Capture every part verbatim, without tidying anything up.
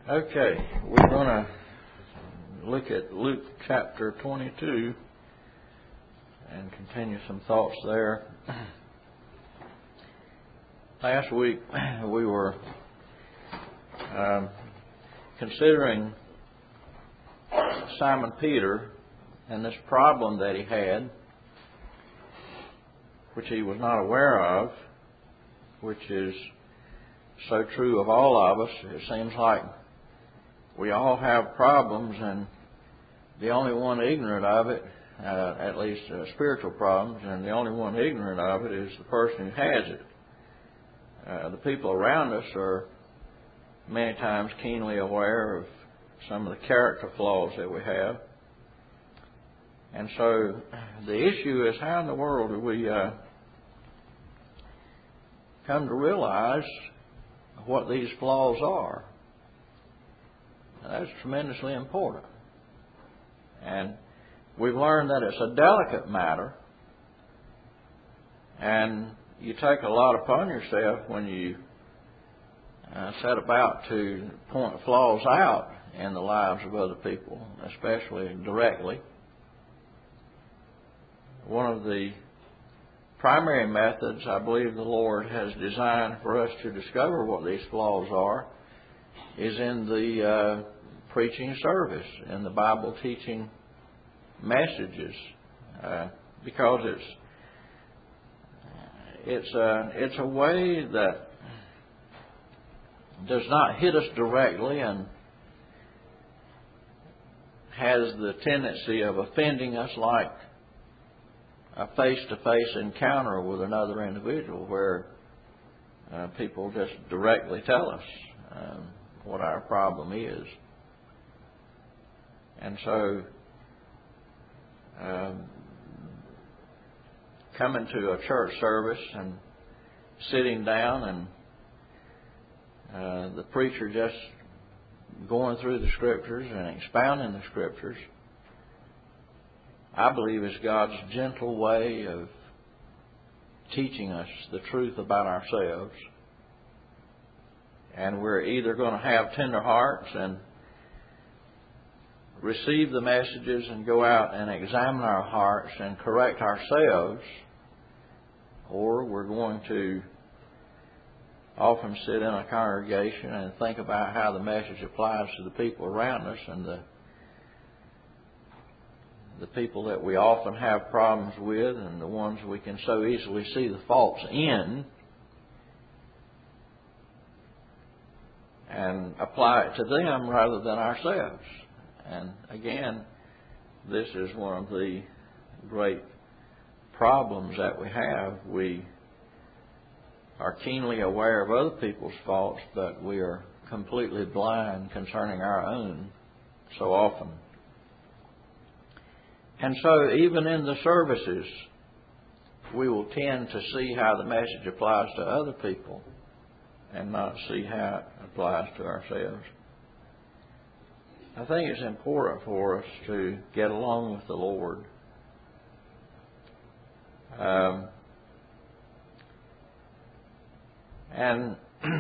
Okay, we're going to look at Luke chapter twenty-two and continue some thoughts there. Last week we were um, considering Simon Peter and this problem that he had, which he was not aware of, which is so true of all of us. It seems like we all have problems, and the only one ignorant of it, uh, at least uh, spiritual problems, and the only one ignorant of it is the person who has it. Uh, the people around us are many times keenly aware of some of the character flaws that we have. And so the issue is, how in the world do we uh, come to realize what these flaws are? That's tremendously important. And we've learned that it's a delicate matter, and you take a lot upon yourself when you uh, set about to point flaws out in the lives of other people, especially directly. One of the primary methods I believe the Lord has designed for us to discover what these flaws are is in the uh, preaching service, in the Bible teaching messages, uh, because it's it's a it's a way that does not hit us directly and has the tendency of offending us, like a face-to-face encounter with another individual, where uh, people just directly tell us um, what our problem is. And so um, coming to a church service and sitting down and uh, the preacher just going through the Scriptures and expounding the Scriptures, I believe is God's gentle way of teaching us the truth about ourselves. And we're either going to have tender hearts and receive the messages and go out and examine our hearts and correct ourselves, or we're going to often sit in a congregation and think about how the message applies to the people around us and the the people that we often have problems with and the ones we can so easily see the faults in, and apply it to them rather than ourselves. And again, this is one of the great problems that we have. We are keenly aware of other people's faults, but we are completely blind concerning our own so often. And so even in the services, we will tend to see how the message applies to other people and not see how it applies to ourselves. I think it's important for us to get along with the Lord. Um, and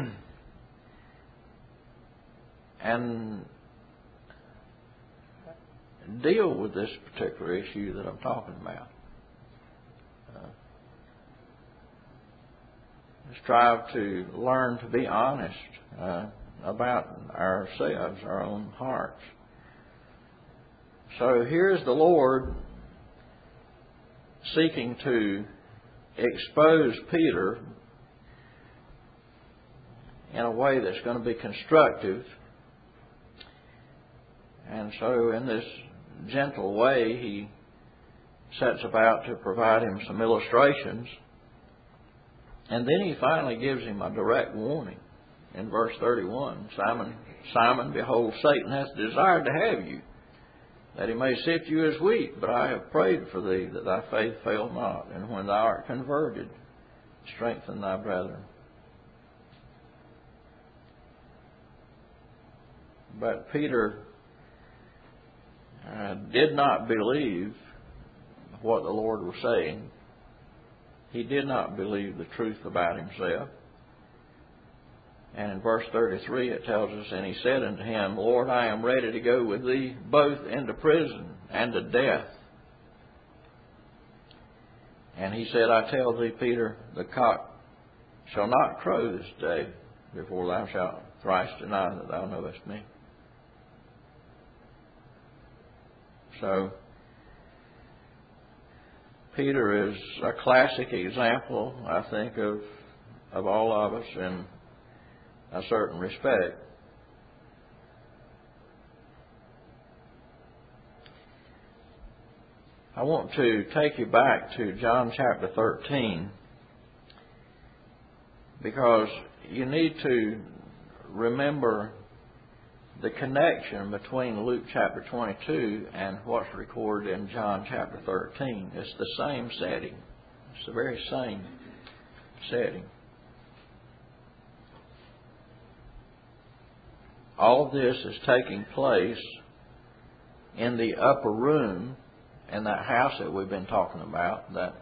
and deal with this particular issue that I'm talking about. Uh, strive to learn to be honest uh, about ourselves, our own hearts. So here's the Lord seeking to expose Peter in a way that's going to be constructive. And so in this gentle way, he sets about to provide him some illustrations. And then he finally gives him a direct warning in verse thirty-one. Simon, Simon, behold, Satan hath desired to have you, that he may sift you as wheat. But I have prayed for thee, that thy faith fail not. And when thou art converted, strengthen thy brethren. But Peter uh, did not believe what the Lord was saying. He did not believe the truth about himself. And in verse thirty-three it tells us, and he said unto him, Lord, I am ready to go with thee both into prison and to death. And he said, I tell thee, Peter, the cock shall not crow this day before thou shalt thrice deny that thou knowest me. So, Peter is a classic example, I think, of, of all of us in a certain respect. I want to take you back to John chapter thirteen, because you need to remember the connection between Luke chapter twenty-two and what's recorded in John chapter thirteen. It's the same setting. It's the very same setting. All of this is taking place in the upper room in that house that we've been talking about, that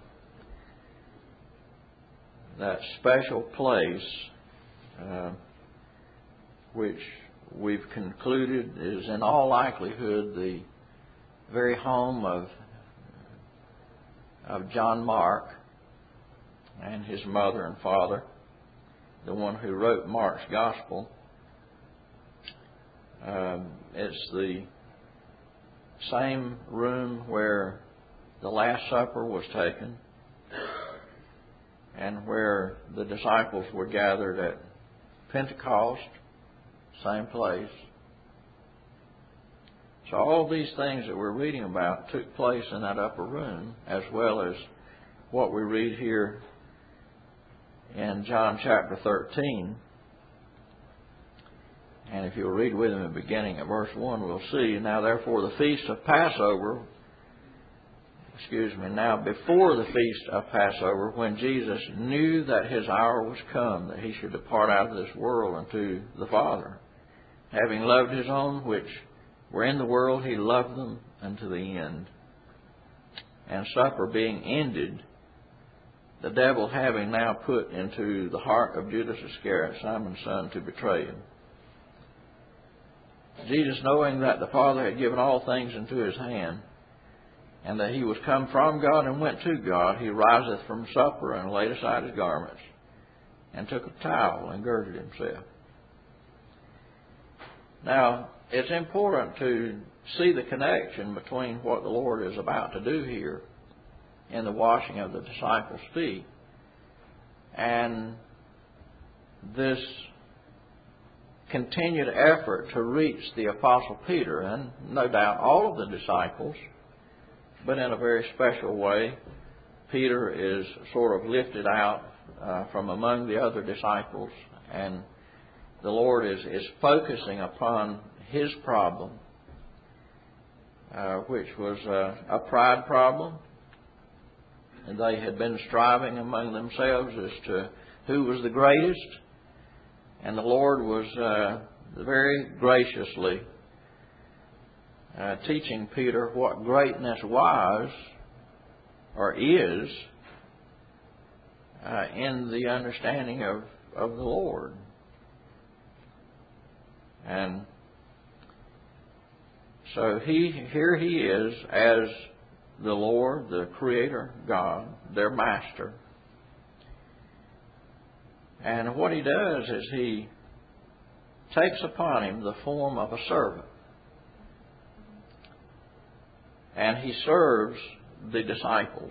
that special place uh, which we've concluded is in all likelihood the very home of of John Mark and his mother and father, the one who wrote Mark's Gospel. Um, it's the same room where the Last Supper was taken and where the disciples were gathered at Pentecost, same place. So all these things that we're reading about took place in that upper room, as well as what we read here in John chapter thirteen. And if you'll read with me beginning at verse one, we'll see, now therefore the feast of Passover, excuse me, now before the feast of Passover, when Jesus knew that his hour was come, that he should depart out of this world unto the Father, having loved his own which were in the world, he loved them unto the end. And supper being ended, the devil having now put into the heart of Judas Iscariot, Simon's son, to betray him. Jesus, knowing that the Father had given all things into his hand, and that he was come from God and went to God, he riseth from supper and laid aside his garments, and took a towel and girded himself. Now, it's important to see the connection between what the Lord is about to do here in the washing of the disciples' feet and this continued effort to reach the Apostle Peter, and no doubt all of the disciples, but in a very special way. Peter is sort of lifted out uh, from among the other disciples, and the Lord is, is focusing upon his problem, uh, which was uh, a pride problem. And they had been striving among themselves as to who was the greatest. And the Lord was uh, very graciously uh, teaching Peter what greatness was or is uh, in the understanding of, of the Lord. And so he here he is as the Lord, the Creator God, their Master. And what he does is he takes upon him the form of a servant. And he serves the disciples.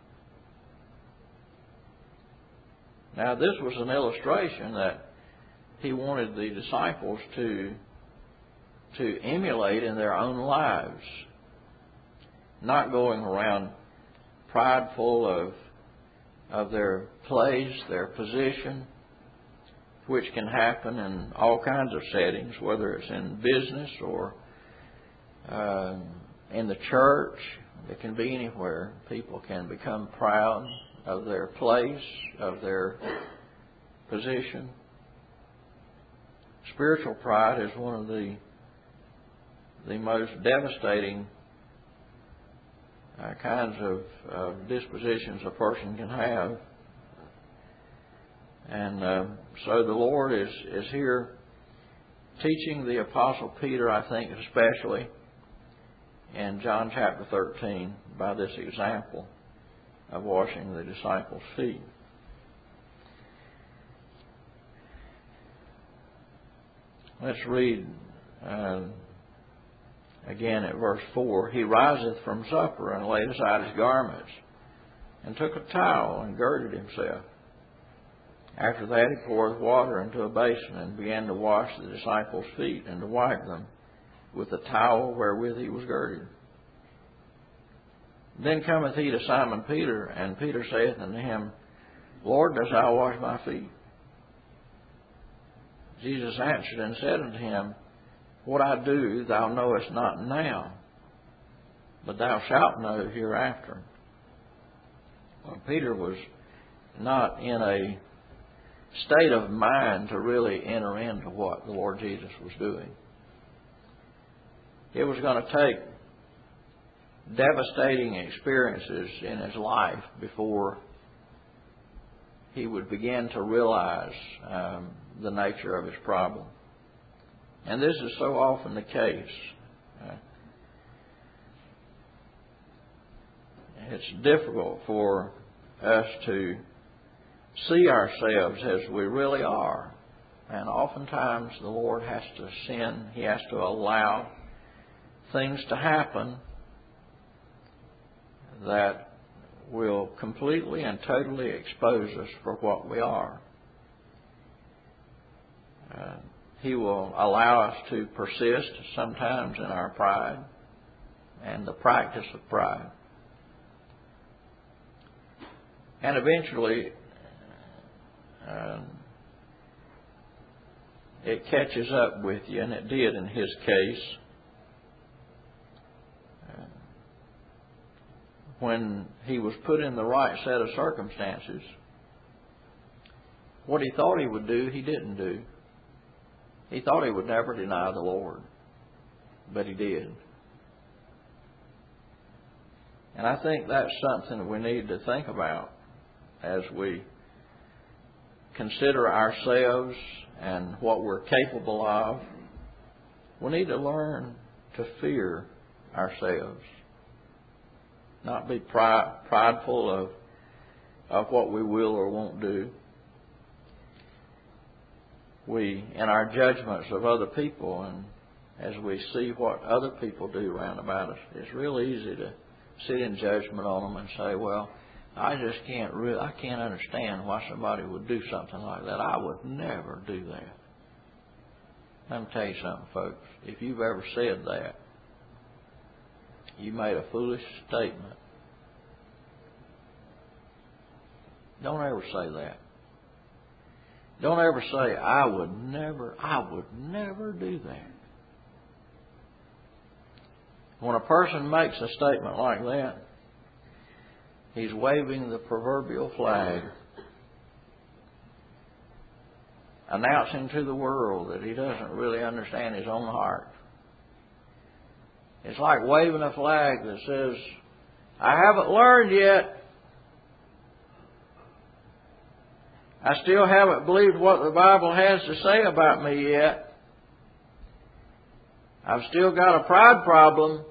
Now, this was an illustration that he wanted the disciples to, to emulate in their own lives. Not going around prideful of, of their place, their position, which can happen in all kinds of settings, whether it's in business or uh, in the church. It can be anywhere. People can become proud of their place, of their position. Spiritual pride is one of the the most devastating uh, kinds of, of dispositions a person can have. And uh, so the Lord is, is here teaching the Apostle Peter, I think especially, in John chapter thirteen, by this example of washing the disciples' feet. Let's read uh, again at verse four. He riseth from supper and laid aside his garments and took a towel and girded himself. After that he poureth water into a basin and began to wash the disciples' feet and to wipe them with the towel wherewith he was girded. Then cometh he to Simon Peter, and Peter saith unto him, Lord, dost thou wash my feet? Jesus answered and said unto him, What I do thou knowest not now, but thou shalt know hereafter. Well, Peter was not in a state of mind to really enter into what the Lord Jesus was doing. It was going to take devastating experiences in his life before he would begin to realize um, the nature of his problem. And this is so often the case. Uh, it's difficult for us to see ourselves as we really are. And oftentimes the Lord has to send, He has to allow things to happen that will completely and totally expose us for what we are. Uh, he will allow us to persist sometimes in our pride and the practice of pride. And eventually, uh, it catches up with you, and it did in his case. Uh, when he was put in the right set of circumstances, what he thought he would do, he didn't do. He thought he would never deny the Lord, but he did. And I think that's something that we need to think about as we consider ourselves and what we're capable of. We need to learn to fear ourselves, not be pride, prideful of, of what we will or won't do. We, in our judgments of other people, and as we see what other people do round about us, it's real easy to sit in judgment on them and say, well, I just can't re- I can't understand why somebody would do something like that. I would never do that. Let me tell you something, folks. If you've ever said that, you made a foolish statement. Don't ever say that. Don't ever say, I would never, I would never do that. When a person makes a statement like that, he's waving the proverbial flag, announcing to the world that he doesn't really understand his own heart. It's like waving a flag that says, I haven't learned yet. I still haven't believed what the Bible has to say about me yet. I've still got a pride problem.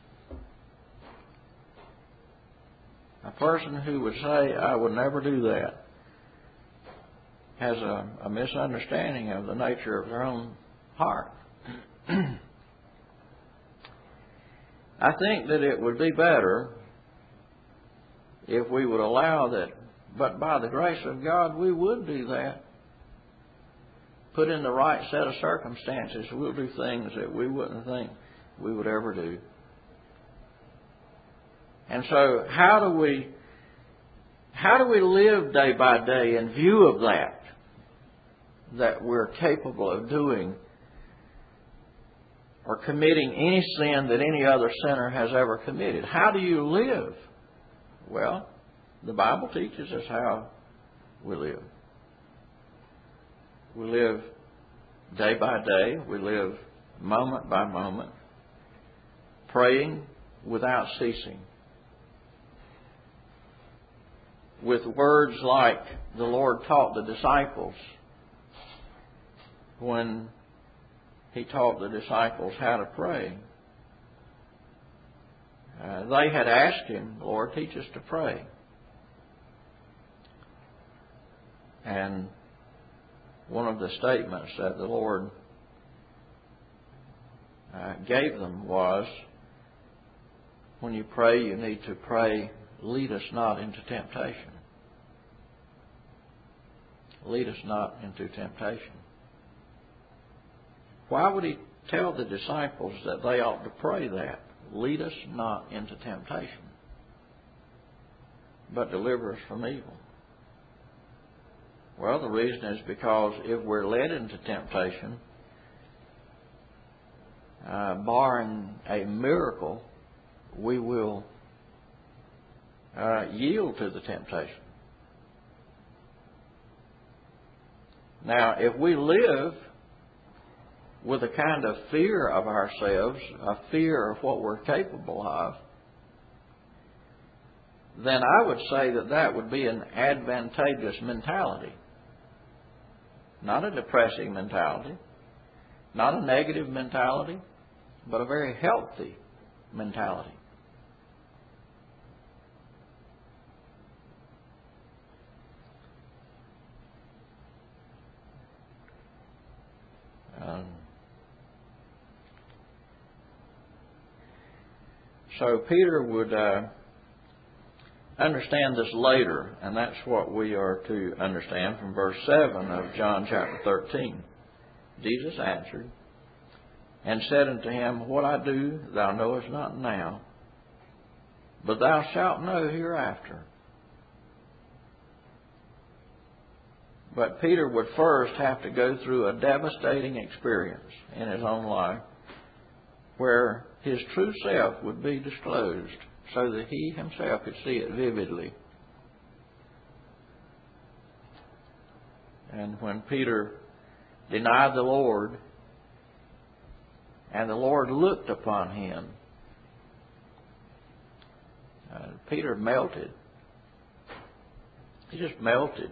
A person who would say, I would never do that, has a, a misunderstanding of the nature of their own heart. I think that it would be better if we would allow that, but by the grace of God, we would do that. Put in the right set of circumstances, we'll do things that we wouldn't think we would ever do. And so how do we how do we live day by day in view of that, that we're capable of doing or committing any sin that any other sinner has ever committed? How do you live? Well, the Bible teaches us how we live. We live day by day. We live moment by moment, praying without ceasing. with words like the Lord taught the disciples when He taught the disciples how to pray. Uh, they had asked Him, Lord, teach us to pray. And one of the statements that the Lord uh, gave them was, when you pray, you need to pray, lead us not into temptation. Lead us not into temptation. Why would He tell the disciples that they ought to pray that? Lead us not into temptation, but deliver us from evil. Well, the reason is because if we're led into temptation, uh, barring a miracle, we will uh, yield to the temptation. Now, if we live with a kind of fear of ourselves, a fear of what we're capable of, then I would say that that would be an advantageous mentality. Not a depressing mentality, not a negative mentality, but a very healthy mentality. Um, so Peter would uh, understand this later, and that's what we are to understand from verse seven of John chapter thirteen. Jesus answered and said unto him, What I do thou knowest not now, but thou shalt know hereafter. But Peter would first have to go through a devastating experience in his own life where his true self would be disclosed so that he himself could see it vividly. And when Peter denied the Lord and the Lord looked upon him, uh, Peter melted. He just melted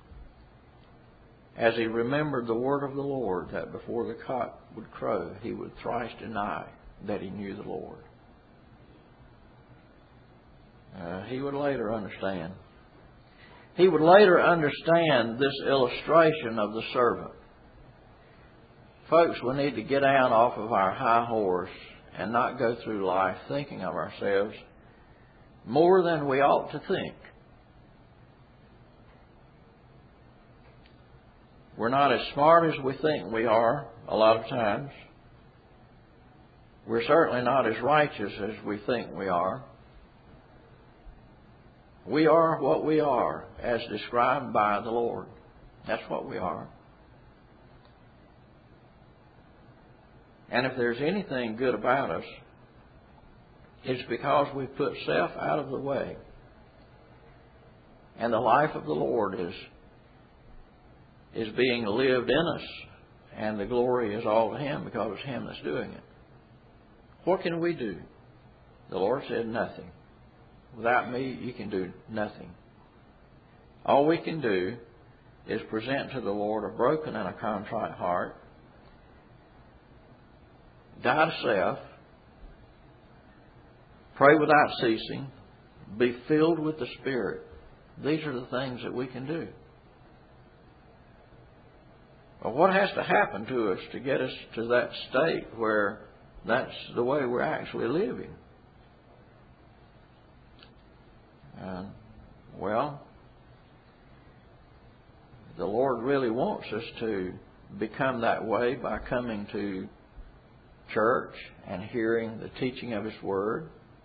as he remembered the word of the Lord that before the cock would crow, he would thrice deny that he knew the Lord. Uh, he would later understand. He would later understand this illustration of the servant. Folks, we need to get down off of our high horse and not go through life thinking of ourselves more than we ought to think. We're not as smart as we think we are a lot of times. We're certainly not as righteous as we think we are. We are what we are as described by the Lord. That's what we are. And if there's anything good about us, it's because we put self out of the way. And the life of the Lord is is being lived in us, and the glory is all to Him because it's Him that's doing it. What can we do? The Lord said nothing. Without me, you can do nothing. All we can do is present to the Lord a broken and a contrite heart, die to self, pray without ceasing, be filled with the Spirit. These are the things that we can do. But what has to happen to us to get us to that state where that's the way we're actually living? Uh, well, the Lord really wants us to become that way by coming to church and hearing the teaching of His Word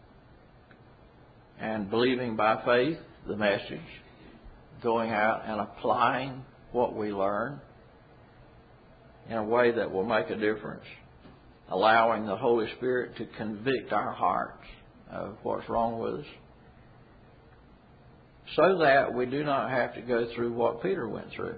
and believing by faith the message, going out and applying what we learn in a way that will make a difference, allowing the Holy Spirit to convict our hearts of what's wrong with us, so that we do not have to go through what Peter went through.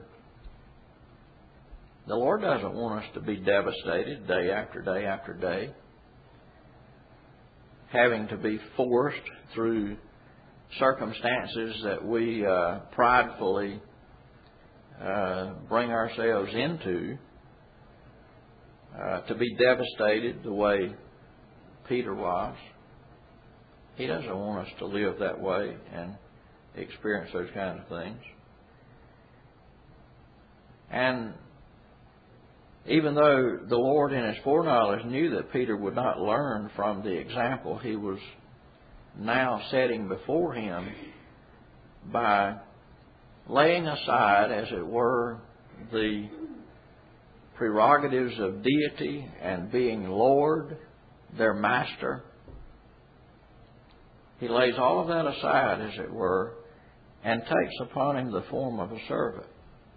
The Lord doesn't want us to be devastated day after day after day, having to be forced through circumstances that we uh, pridefully uh, bring ourselves into, uh, to be devastated the way Peter was. He doesn't want us to live that way and experience those kinds of things. And even though the Lord in His foreknowledge knew that Peter would not learn from the example He was now setting before him by laying aside, as it were, the prerogatives of deity and being Lord, their master, He lays all of that aside, as it were, and takes upon Him the form of a servant.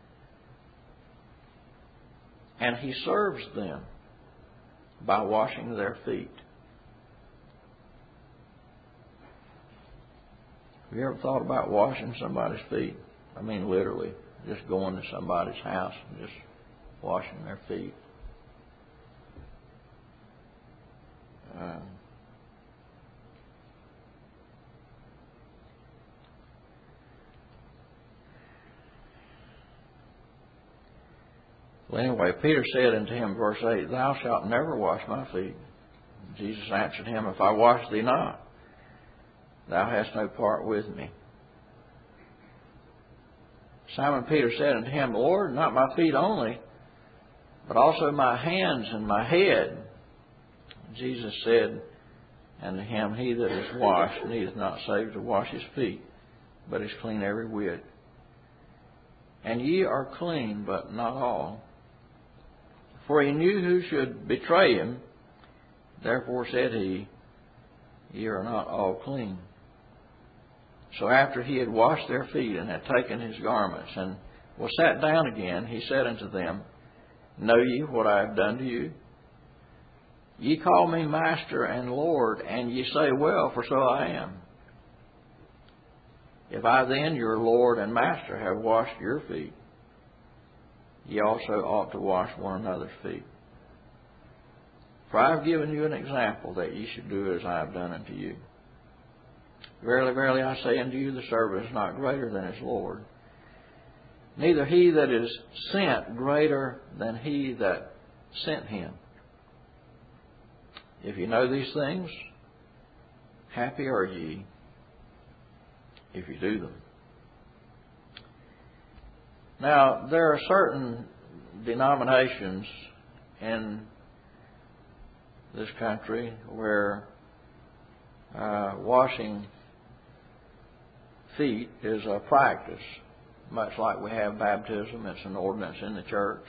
And He serves them by washing their feet. Have you ever thought about washing somebody's feet? I mean, literally, just going to somebody's house and just washing their feet. Uh, well, anyway, Peter said unto him, verse eight, Thou shalt never wash my feet. Jesus answered him, If I wash thee not, thou hast no part with me. Simon Peter said unto him, Lord, not my feet only, but also my hands and my head. Jesus said unto him, He that is washed needeth not save to wash his feet, but is clean every whit. And ye are clean, but not all. For he knew who should betray him. Therefore said he, Ye are not all clean. So after he had washed their feet and had taken his garments and was sat down again, he said unto them, Know ye what I have done to you? Ye call me Master and Lord, and ye say, Well, for so I am. If I then, your Lord and Master, have washed your feet, ye also ought to wash one another's feet. For I have given you an example that ye should do as I have done unto you. Verily, verily, I say unto you, the servant is not greater than his Lord, neither he that is sent greater than he that sent him. If you know these things, happy are ye if you do them. Now, there are certain denominations in this country where uh, washing feet is a practice, much like we have baptism. It's an ordinance in the church.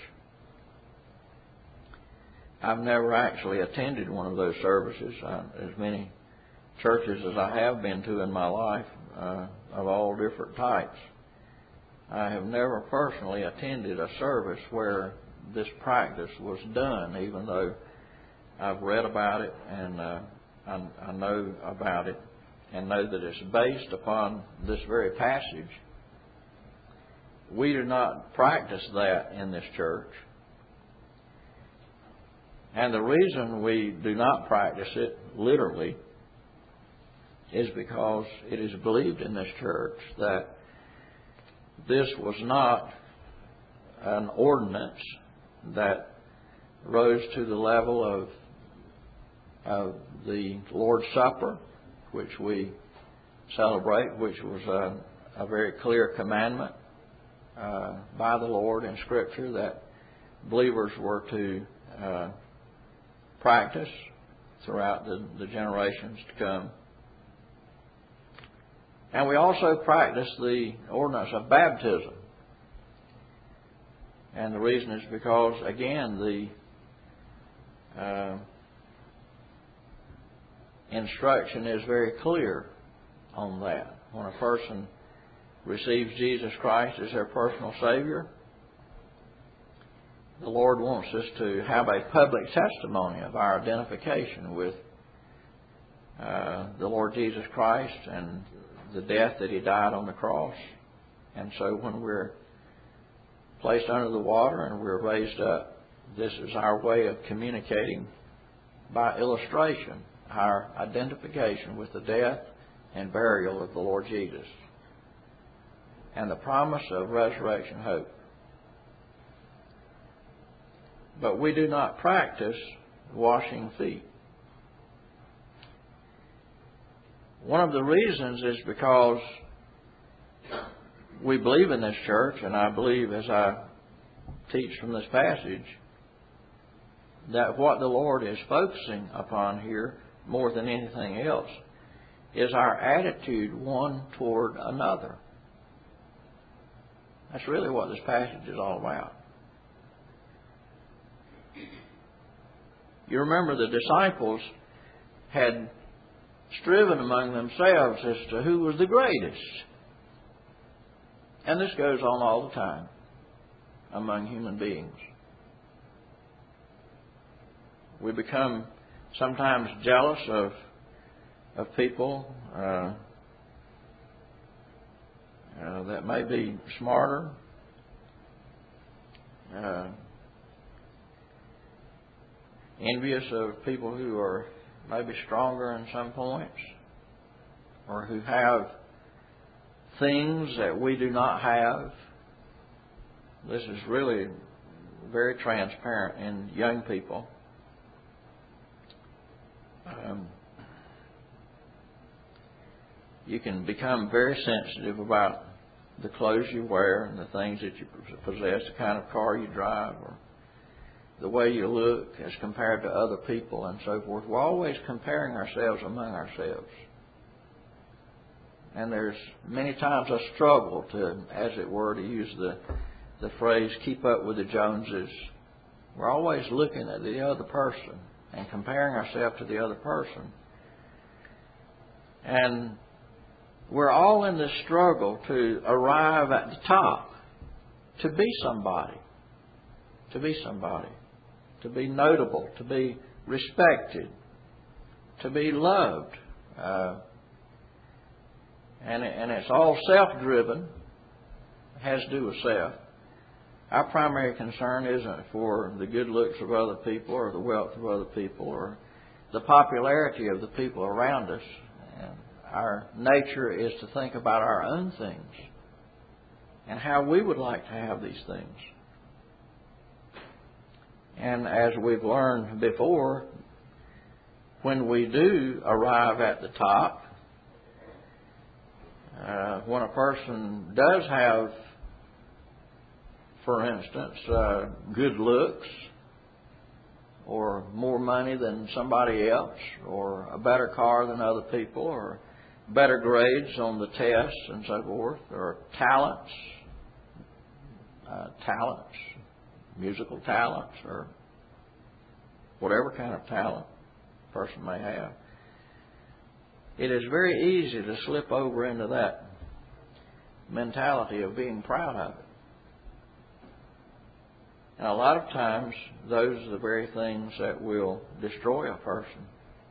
I've never actually attended one of those services. I, as many churches as I have been to in my life, uh, of all different types, I have never personally attended a service where this practice was done, even though I've read about it and uh, I, I know about it and know that it's based upon this very passage. We do not practice that in this church. And the reason we do not practice it literally is because it is believed in this church that this was not an ordinance that rose to the level of, of the Lord's Supper, which we celebrate, which was a, a very clear commandment uh, by the Lord in Scripture that believers were to uh, practice throughout the, the generations to come. And we also practice the ordinance of baptism. And the reason is because, again, the uh, instruction is very clear on that. When a person receives Jesus Christ as their personal Savior, the Lord wants us to have a public testimony of our identification with uh, the Lord Jesus Christ and the death that He died on the cross. And so when we're placed under the water and we're raised up, this is our way of communicating by illustration our identification with the death and burial of the Lord Jesus and the promise of resurrection hope. But we do not practice washing feet. One of the reasons is because we believe in this church, and I believe as I teach from this passage, that what the Lord is focusing upon here more than anything else is our attitude one toward another. That's really what this passage is all about. You remember the disciples had striven among themselves as to who was the greatest. And this goes on all the time among human beings. We become sometimes jealous of of people uh, uh, that may be smarter, uh, envious of people who are maybe stronger in some points, or who have things that we do not have. This is really very transparent in young people. Um, you can become very sensitive about the clothes you wear and the things that you possess, the kind of car you drive, or the way you look as compared to other people and so forth. We're always comparing ourselves among ourselves. And there's many times a struggle to, as it were, to use the, the phrase, keep up with the Joneses. We're always looking at the other person and comparing ourselves to the other person. And we're all in this struggle to arrive at the top, to be somebody, to be somebody, to be notable, to be respected, to be loved. Uh, and, and it's all self-driven. It has to do with self. Our primary concern isn't for the good looks of other people or the wealth of other people or the popularity of the people around us. And our nature is to think about our own things and how we would like to have these things. And as we've learned before, when we do arrive at the top, uh, when a person does have, for instance, uh, good looks, or more money than somebody else, or a better car than other people, or better grades on the tests and so forth, or talents, uh, talents, musical talents, or whatever kind of talent a person may have. It is very easy to slip over into that mentality of being proud of it. And a lot of times, those are the very things that will destroy a person.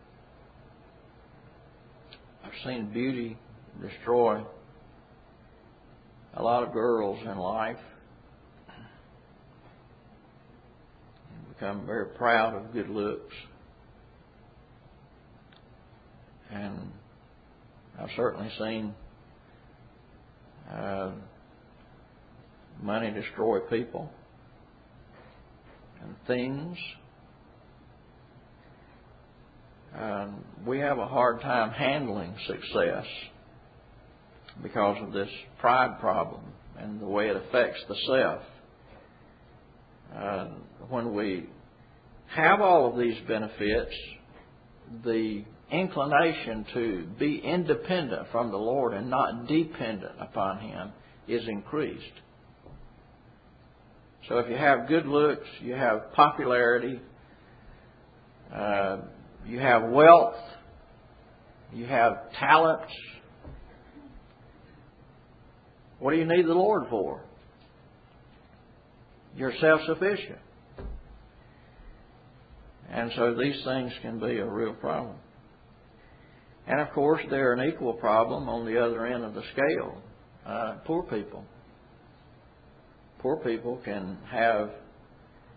I've seen beauty destroy a lot of girls in life. And become very proud of good looks. And I've certainly seen uh, money destroy people and things. Um, we have a hard time handling success because of this pride problem and the way it affects the self. Uh, when we have all of these benefits, the inclination to be independent from the Lord and not dependent upon Him is increased. So if you have good looks, you have popularity, uh, you have wealth, you have talents, what do you need the Lord for? You're self-sufficient. And so these things can be a real problem. And of course, they're an equal problem on the other end of the scale. Uh, poor people. Poor people can have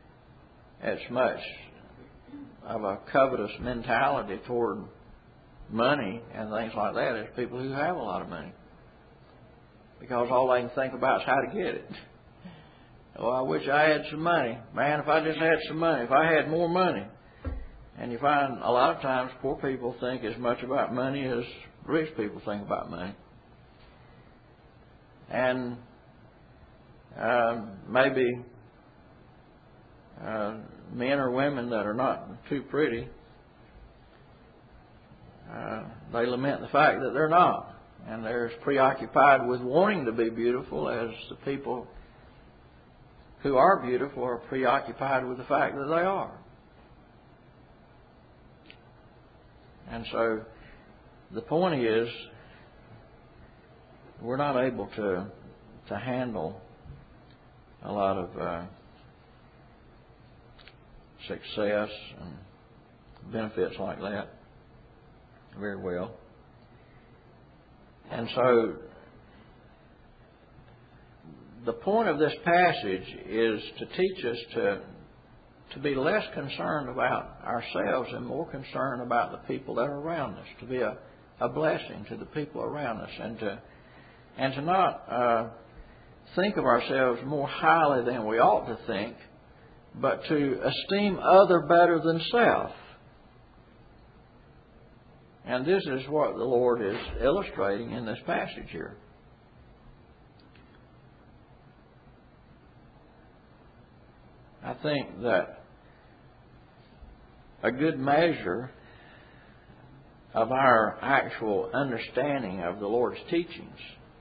as much of a covetous mentality toward money and things like that is people who have a lot of money. Because all they can think about is how to get it. Oh, I wish I had some money. Man, if I just had some money, if I had more money. And you find a lot of times poor people think as much about money as rich people think about money. And uh, maybe uh, men or women that are not too pretty, uh, they lament the fact that they're not. And they're as preoccupied with wanting to be beautiful as the people who are beautiful are preoccupied with the fact that they are. And so the point is, we're not able to to handle a lot of uh, success and benefits like that very well. And so the point of this passage is to teach us to to be less concerned about ourselves and more concerned about the people that are around us, to be a, a blessing to the people around us, and to and to not uh, think of ourselves more highly than we ought to think, but to esteem other better than self. And this is what the Lord is illustrating in this passage here. I think that a good measure of our actual understanding of the Lord's teachings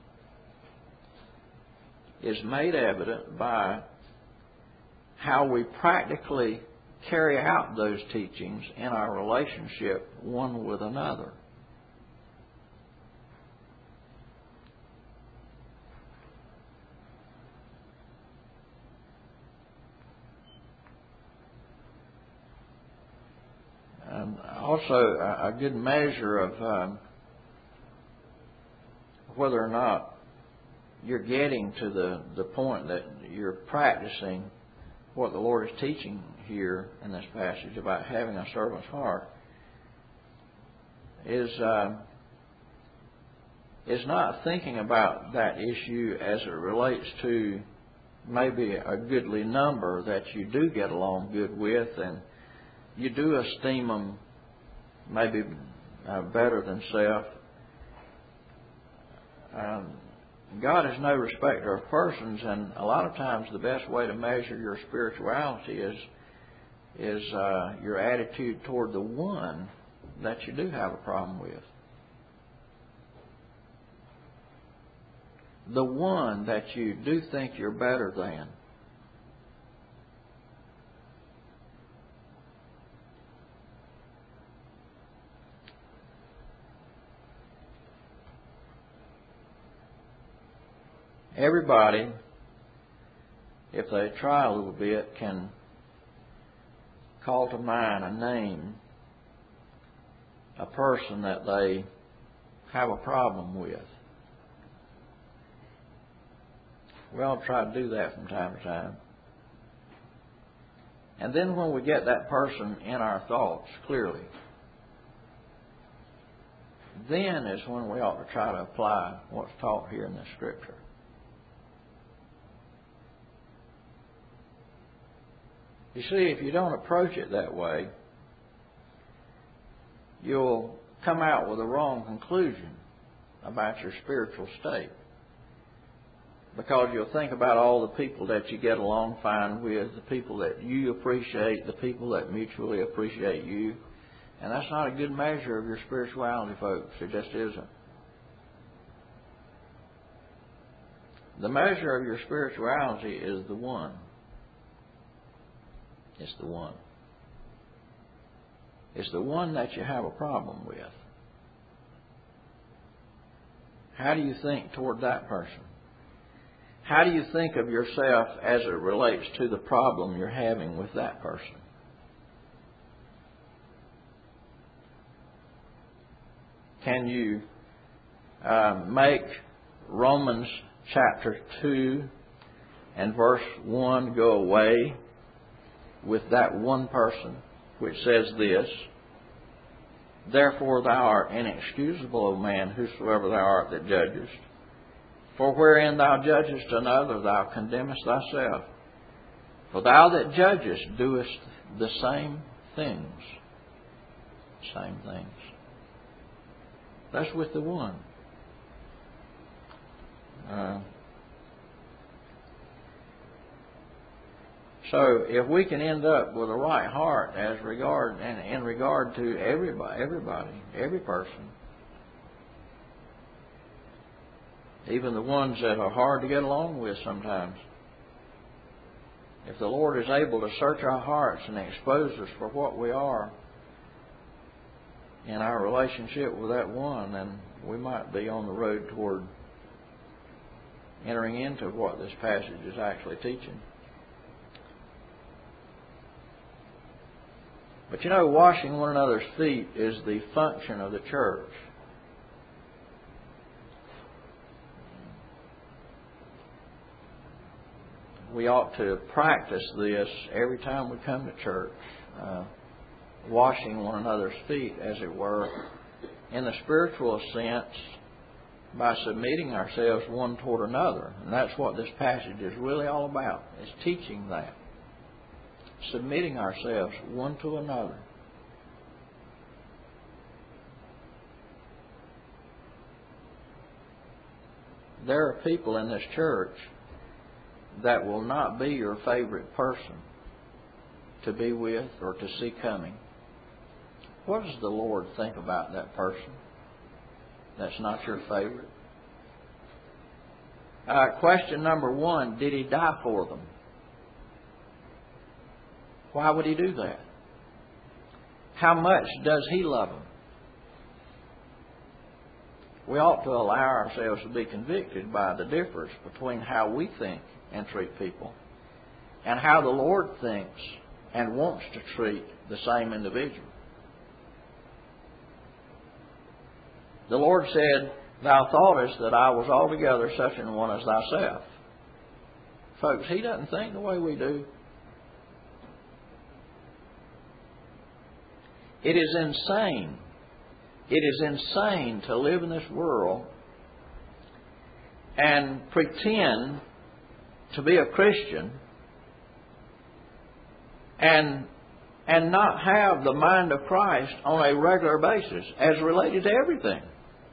is made evident by how we practically carry out those teachings in our relationship one with another. And also, a good measure of um, whether or not you're getting to the, the point that you're practicing what the Lord is teaching here in this passage about having a servant's heart is uh, is not thinking about that issue as it relates to maybe a goodly number that you do get along good with and you do esteem them maybe uh, better than self. Um, God is no respecter of persons, and a lot of times the best way to measure your spirituality is is uh, your attitude toward the one that you do have a problem with. The one that you do think you're better than. Everybody, if they try a little bit, can call to mind a name, a person that they have a problem with. We all try to do that from time to time. And then when we get that person in our thoughts clearly, then is when we ought to try to apply what's taught here in the Scripture. You see, if you don't approach it that way, you'll come out with a wrong conclusion about your spiritual state. Because you'll think about all the people that you get along fine with, the people that you appreciate, the people that mutually appreciate you. And that's not a good measure of your spirituality, folks. It just isn't. The measure of your spirituality is the one. It's the one. It's the one that you have a problem with. How do you think toward that person? How do you think of yourself as it relates to the problem you're having with that person? Can you uh, make Romans chapter two and verse one go away with that one person which says this? Therefore thou art inexcusable, O man, whosoever thou art that judgest. For wherein thou judgest another, thou condemnest thyself. For thou that judgest doest the same things. Same things. That's with the one. Uh, so if we can end up with a right heart as regard and in regard to everybody, everybody, every person, even the ones that are hard to get along with sometimes, if the Lord is able to search our hearts and expose us for what we are in our relationship with that one, then we might be on the road toward entering into what this passage is actually teaching. But you know, washing one another's feet is the function of the church. We ought to practice this every time we come to church, uh, washing one another's feet, as it were, in the spiritual sense, by submitting ourselves one toward another. And that's what this passage is really all about, is teaching that. Submitting ourselves one to another. There are people in this church that will not be your favorite person to be with or to see coming. What does the Lord think about that person that's not your favorite? Uh, question number one, did He die for them? Why would He do that? How much does He love them? We ought to allow ourselves to be convicted by the difference between how we think and treat people and how the Lord thinks and wants to treat the same individual. The Lord said, "Thou thoughtest that I was altogether such an one as thyself." Folks, He doesn't think the way we do. It is insane. It is insane to live in this world and pretend to be a Christian and and not have the mind of Christ on a regular basis as related to everything.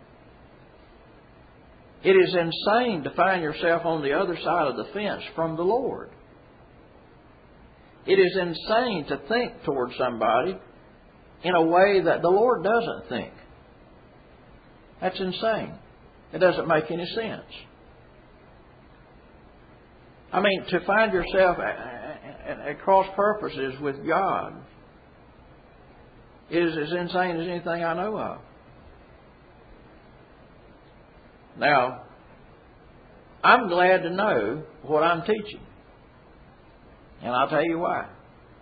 It is insane to find yourself on the other side of the fence from the Lord. It is insane to think toward somebody in a way that the Lord doesn't think. That's insane. It doesn't make any sense. I mean, to find yourself at cross purposes with God is as insane as anything I know of. Now, I'm glad to know what I'm teaching. And I'll tell you why.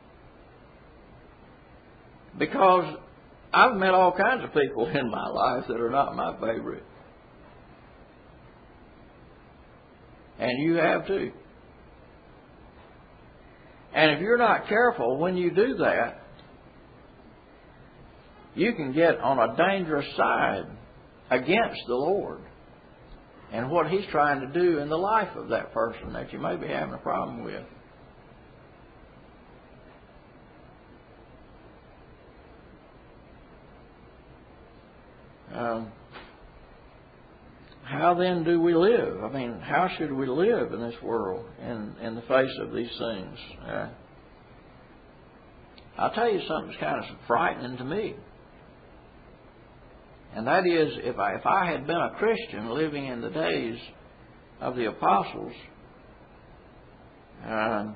Because I've met all kinds of people in my life that are not my favorite. And you have too. And if you're not careful when you do that, you can get on a dangerous side against the Lord and what He's trying to do in the life of that person that you may be having a problem with. Um, how then do we live? I mean, how should we live in this world in, in the face of these things? Uh, I'll tell you something that's kind of frightening to me. And that is, if I, if I had been a Christian living in the days of the apostles, uh,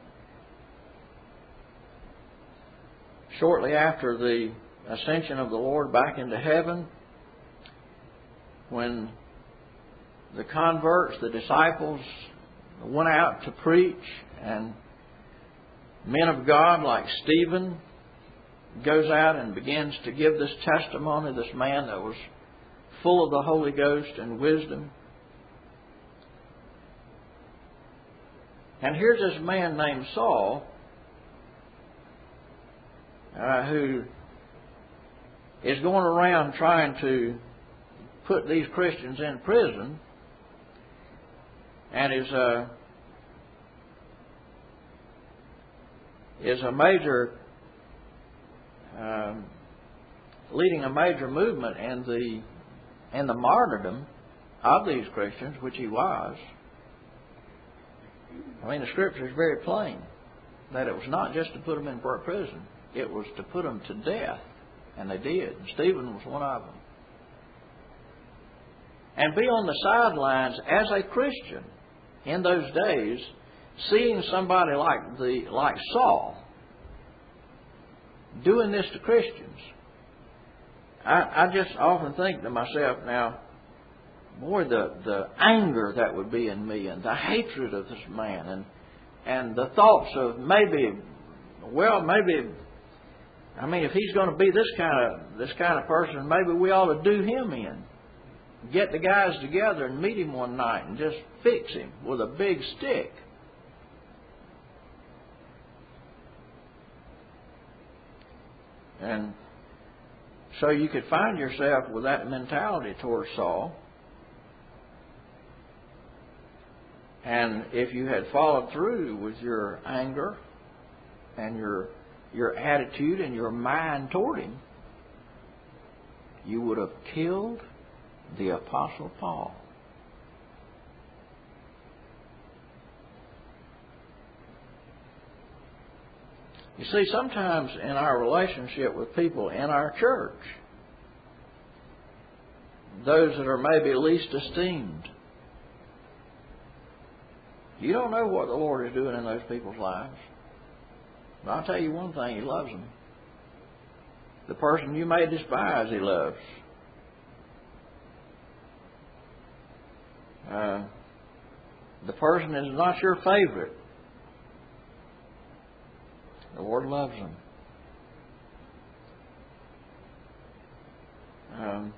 shortly after the ascension of the Lord back into heaven, when the converts, the disciples, went out to preach, and men of God like Stephen goes out and begins to give this testimony, this man that was full of the Holy Ghost and wisdom. And here's this man named Saul, uh, who is going around trying to put these Christians in prison and is a, is a major, um, leading a major movement in the, in the martyrdom of these Christians, which he was. I mean, the Scripture is very plain that it was not just to put them in prison, it was to put them to death. And they did. And Stephen was one of them. And be on the sidelines as a Christian in those days, seeing somebody like the like Saul doing this to Christians. I, I just often think to myself now, boy, the, the anger that would be in me and the hatred of this man and and the thoughts of maybe, well, maybe, I mean, if he's going to be this kind of this kind of person, maybe we ought to do him in. Get the guys together and meet him one night and just fix him with a big stick. And so you could find yourself with that mentality towards Saul. And if you had followed through with your anger and your your attitude and your mind toward him, you would have killed the Apostle Paul. You see, sometimes in our relationship with people in our church, those that are maybe least esteemed, you don't know what the Lord is doing in those people's lives. But I'll tell you one thing, He loves them. The person you may despise, He loves. Uh, the person is not your favorite. The Lord loves them. Um,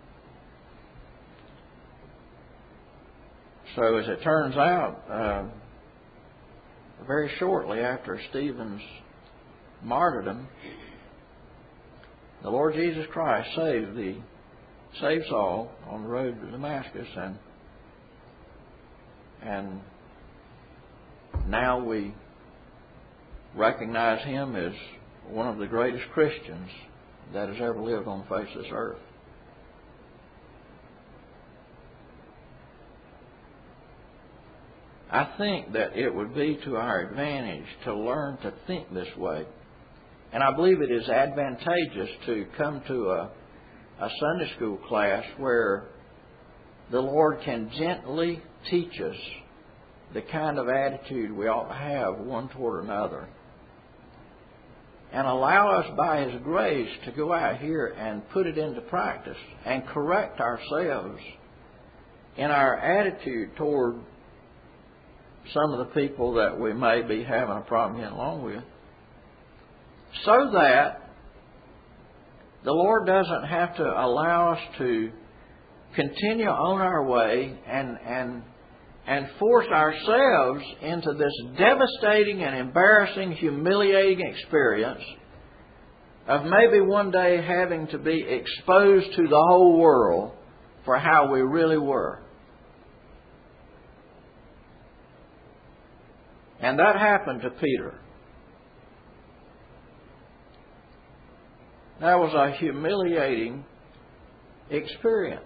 so as it turns out, uh, very shortly after Stephen's martyrdom, the Lord Jesus Christ saved the saved Saul on the road to Damascus, and and now we recognize him as one of the greatest Christians that has ever lived on the face of this earth. I think that it would be to our advantage to learn to think this way. And I believe it is advantageous to come to a, a Sunday school class where the Lord can gently teach us the kind of attitude we ought to have one toward another, and allow us by His grace to go out here and put it into practice and correct ourselves in our attitude toward some of the people that we may be having a problem getting along with, so that the Lord doesn't have to allow us to continue on our way and and and force ourselves into this devastating and embarrassing, humiliating experience of maybe one day having to be exposed to the whole world for how we really were. And that happened to Peter. That was a humiliating experience.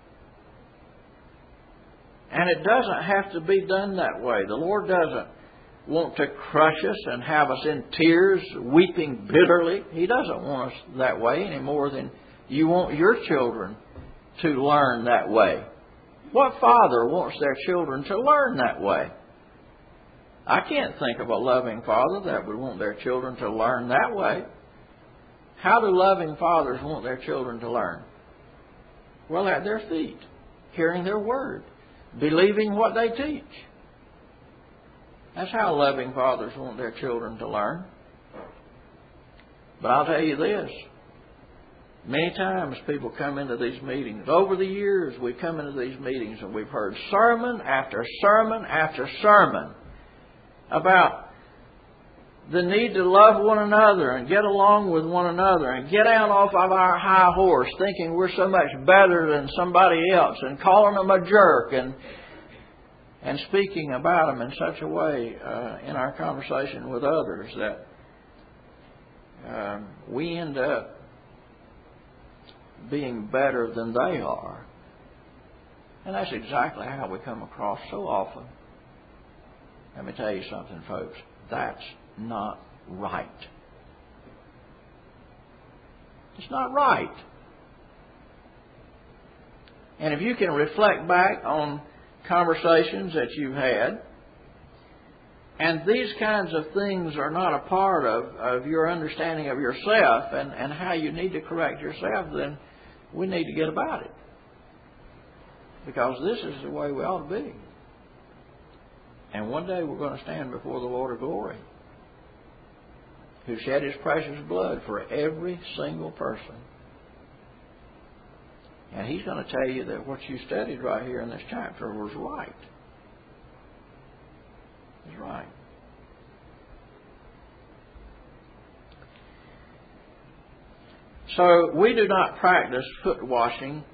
And it doesn't have to be done that way. The Lord doesn't want to crush us and have us in tears, weeping bitterly. He doesn't want us that way any more than you want your children to learn that way. What father wants their children to learn that way? I can't think of a loving father that would want their children to learn that way. How do loving fathers want their children to learn? Well, at their feet, hearing their word, believing what they teach. That's how loving fathers want their children to learn. But I'll tell you this. Many times people come into these meetings. Over the years we come into these meetings and we've heard sermon after sermon after sermon about the need to love one another and get along with one another and get out off of our high horse thinking we're so much better than somebody else and calling them a jerk and and speaking about them in such a way uh, in our conversation with others that um, we end up being better than they are. And that's exactly how we come across so often. Let me tell you something, folks. That's not right. It's not right. And if you can reflect back on conversations that you've had, and these kinds of things are not a part of, of your understanding of yourself and, and how you need to correct yourself, then we need to get about it. Because this is the way we ought to be. And one day we're going to stand before the Lord of glory, who shed His precious blood for every single person. And He's going to tell you that what you studied right here in this chapter was right. It's right. So we do not practice foot washing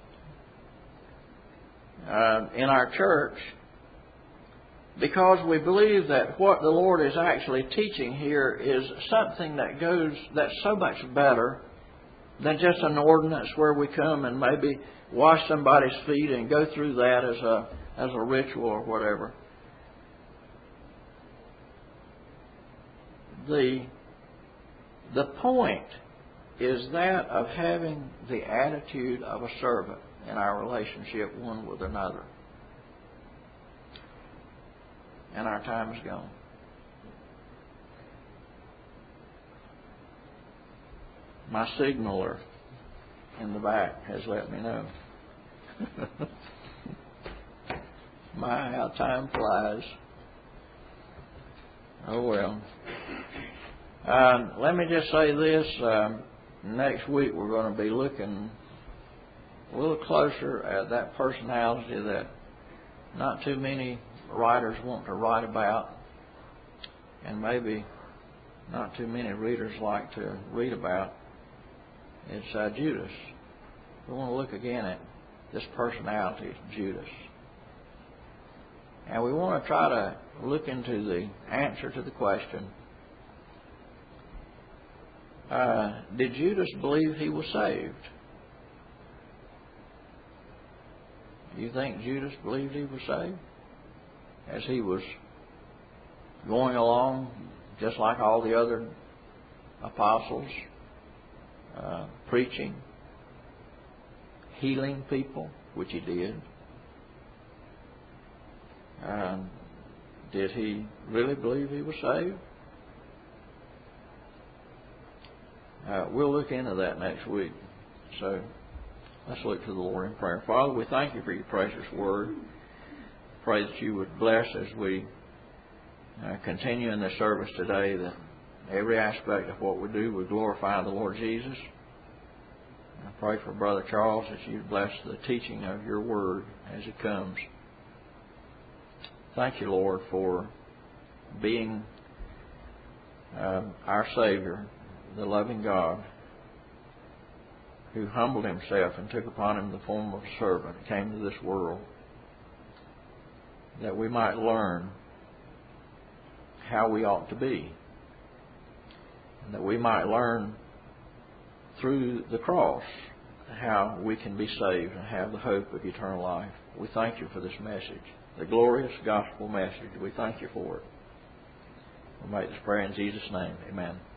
uh, in our church because we believe that what the Lord is actually teaching here is something that goes, that's so much better than just an ordinance where we come and maybe wash somebody's feet and go through that as a as a ritual or whatever. The the point is that of having the attitude of a servant in our relationship one with another. And our time is gone. My signaler in the back has let me know. My, how time flies. Oh well. Um, let me just say this. Um, next week we're going to be looking a little closer at that personality that not too many writers want to write about, and maybe not too many readers like to read about. It's uh, Judas. We want to look again at this personality, Judas. And we want to try to look into the answer to the question, uh, did Judas believe he was saved? Do you think Judas believed he was saved? As he was going along, just like all the other apostles, uh, preaching, healing people, which he did. Um, did he really believe he was saved? Uh, we'll look into that next week. So let's look to the Lord in prayer. Father, we thank you for your precious word. Pray that you would bless as we uh, continue in this service today, that every aspect of what we do would glorify the Lord Jesus. I pray for Brother Charles that you bless the teaching of your word as it comes. Thank you, Lord, for being uh, our Savior, the loving God, who humbled himself and took upon him the form of a servant, came to this world, that we might learn how we ought to be, and that we might learn through the cross how we can be saved and have the hope of eternal life. We thank you for this message, the glorious gospel message. We thank you for it. We make this prayer in Jesus' name. Amen.